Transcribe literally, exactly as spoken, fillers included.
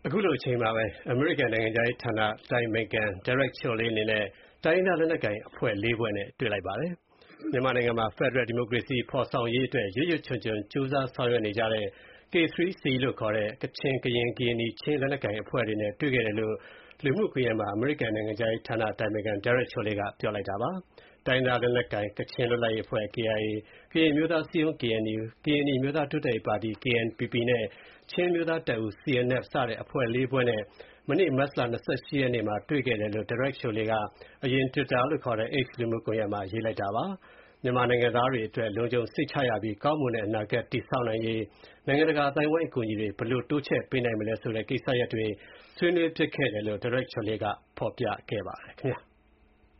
အခုလိုအချိန်မှာပဲအမေရိကန်နိုင်ငံခြားရေးဌာနတိုင်ပင်ခံ Derek Chollet အနေနဲ့တိုင်းရင်းသားလက်နက်ကိုင်အဖွဲ့လေးဖွဲ့နဲ့တွေ့လိုက်ပါတယ်။ မြန်မာနိုင်ငံမှာ ဖက်ဒရယ်ဒီမိုကရေစီဖော်ဆောင်ရေးအတွက်ရွတ်ရွတ်ချွံချွံကြိုးစားဆောင်ရွက်နေကြတဲ့ ကေ သရီ စီ လို့ခေါ်တဲ့ ကချင်၊ ကရင်၊ ကရင်နီချင်းလက်နက်ကိုင်အဖွဲ့တွေနဲ့တွေ့ခဲ့တယ်လို့ လူမှုကွန်ရက်မှာ အမေရိကန်နိုင်ငံခြားရေးဌာနအတိုင်ပင်ခံ Derek Chollet ကပြောလိုက်တာပါ။ တိုင်းရင်းသားလက်နက်ကိုင် ကချင်လွတ်လပ်ရေးအဖွဲ့ ကေ အိုင်အေ၊ ကရင်အမျိုးသားအစည်းအရုံး ကေ အန် ယူ၊ ကရင်နီအမျိုးသားတိုးတက်ရေးပါတီ ကေ အန် ပီ ပီ နဲ့ ချင်းအမျိုးသားတပ်ဦး စီ အန် အက်ဖ် စတဲ့အဖွဲ့လေးဖွဲ့နဲ့ မနေ့ မတ်လ ၂၈ ရက်နေ့မှာ တွေ့ခဲ့တယ်လို့ Derek Chollet က အရင် Twitter လို့ခေါ်တဲ့ X လူမှုကွန်ရက်မှာ ရေးလိုက်တာပါ။ မြန်မာနိုင်ငံသားတွေအတွက် လုံခြုံစိတ်ချရပြီး ကောင်းမွန်တဲ့အနာဂတ်တည်ဆောက်နိုင်ရေး နိုင်ငံတကာအသိုင်းအဝိုင်းအကူအညီတွေ ဘယ်လိုတိုးချဲ့ပေးနိုင်မလဲဆိုတဲ့ကိစ္စရပ်တွေ ဆွေးနွေးဖြစ်ခဲ့တယ်လို့ Derek Chollet ကဖော်ပြခဲ့ပါတယ်ခင်ဗျာ